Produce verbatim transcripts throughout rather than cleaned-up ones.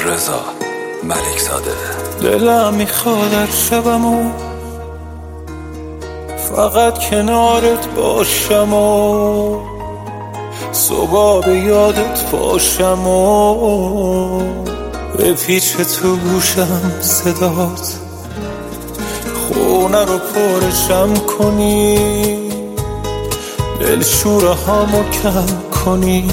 رضا ملک زاده. دلم میخواد هر شبمو فقط کنارت باشم و صبح به یادت باشم و به پیچ تو گوشم صدات خونه رو پرشم کنی، دلشوره هامو کم کنی،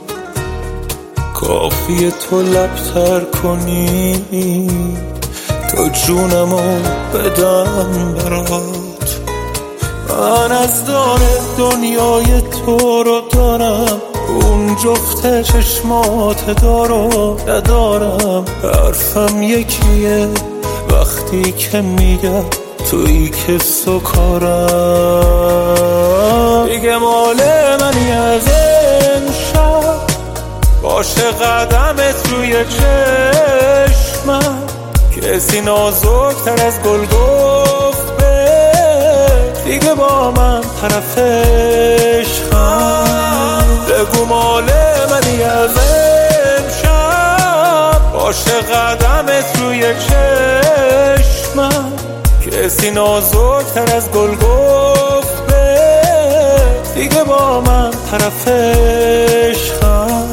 کافیه تو لبتر کنی، تو جونمو بدم برات. من از دار دنیای تو رو دارم، اون جفت چشمات دارو ندارم. حرفم یکیه وقتی که میگم توی که سکارم. دیگه مال منی از امشب، باشه قدمت روی چشمم، کسی نازکتر از گل گفت به دیگه با من طرف عشقم. بگو مال منی از امشب، باشه قدمت روی چشمم، کسی نازکتر از گل گفت به دیگه با من طرف عشقم.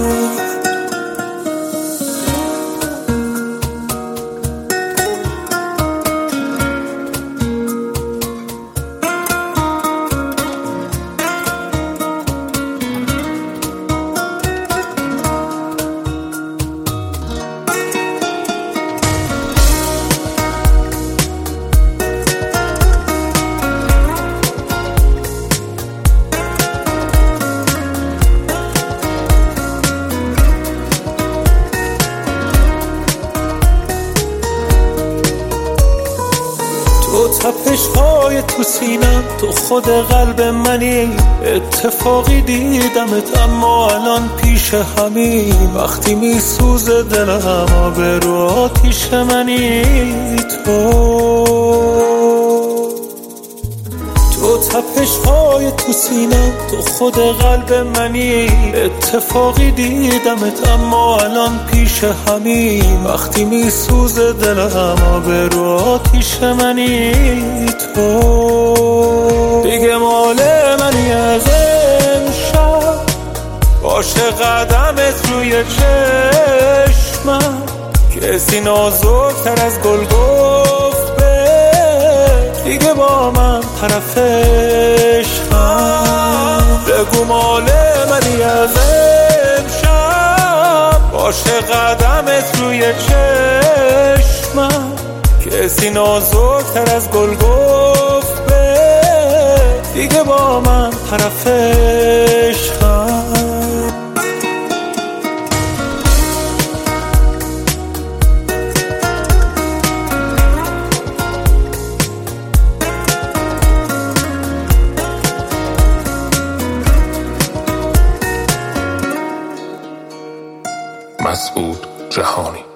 تو تپش های تو سینم، تو خود قلب منی. اتفاقی دیدمت اما الان پیش همی، وقتی میسوزه دلم آب رو آتیش منی. تو تو تپش های تو سینم، تو خود قلب منی. اتفاقی دیدمت اما الان پیش همی، وقتی میسوزه دلم آب رو آتیش منی. تو دیگه مال منی از امشب، باشه قدمت روی چشمم، کسی نازکتر از گل گفت به دیگه با من طرف عشقم. بگو مال منی از امشب، باشه قدمت روی چشمم، کسی نازکتر از گل گفت به دیگه با من طرف عشقم. مسعود جهانی.